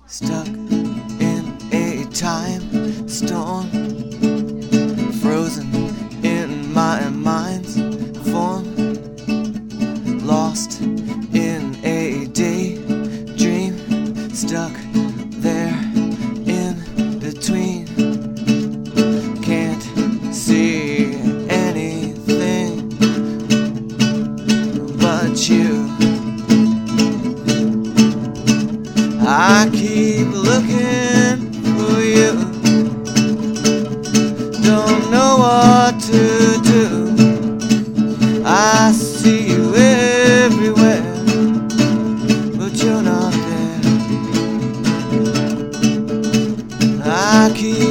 Stuck in a time storm, frozen in my mind's form, lost in a daydream, stuck there in between. Can't see anything but you. I keep looking for you, don't know what to do. I see you everywhere, but you're not there. I keep